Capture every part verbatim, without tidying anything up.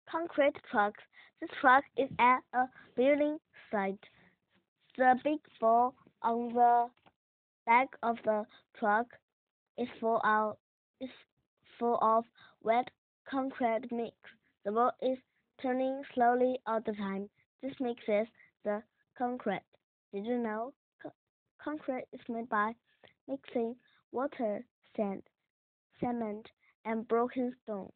Concrete trucks. This truck is at a building site. The big ball on the back of the truck is full of is full of wet concrete mix. The ball is turning slowly all the time. This mixes the concrete. Did you know co- concrete is made by mixing water, sand, cement, and broken stones?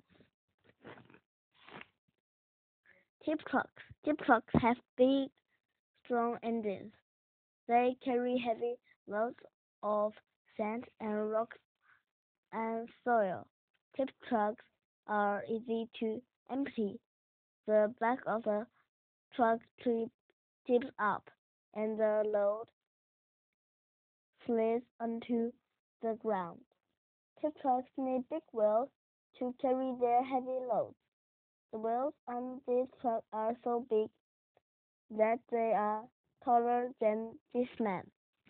Tip trucks. Tip trucks have big, strong engines. They carry heavy loads of sand and rocks and soil. Tip trucks are easy to empty. The back of the truck tip, tips up, and the load slides onto the ground. Tip trucks need big wheels to carry their heavy loads. The wheels on these trucks are so big that they are taller than this man.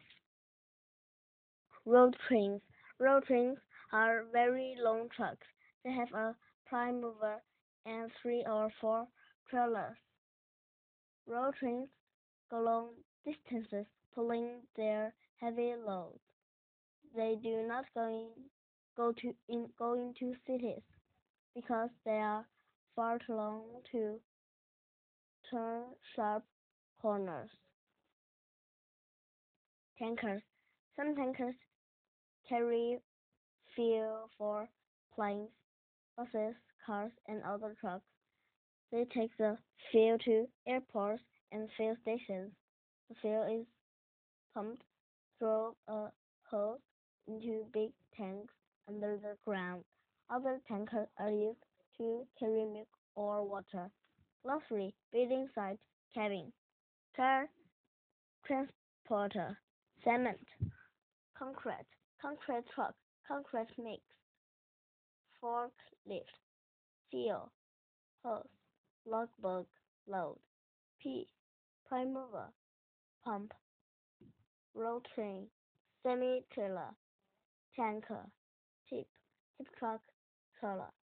Road trains. Road trains are very long trucks. They have a prime mover and three or four trailers. Road trains go long distances pulling their heavy loads. They do not go in, go to in go into cities because they are far too long to turn sharp corners. Tankers. Some tankers carry fuel for planes, buses, cars, and other trucks. They take the fuel to airports and fuel stations. The fuel is pumped through a hose into big tanks under the ground. Other tankers are used to carry milk or water. Glossary, building site, cabin. Car, transporter. Cement, concrete, concrete truck, concrete mix. Forklift, seal, hose, logbook, load. P, prime mover, pump, road train, semi-trailer, tanker, tip, tip truck, trailer.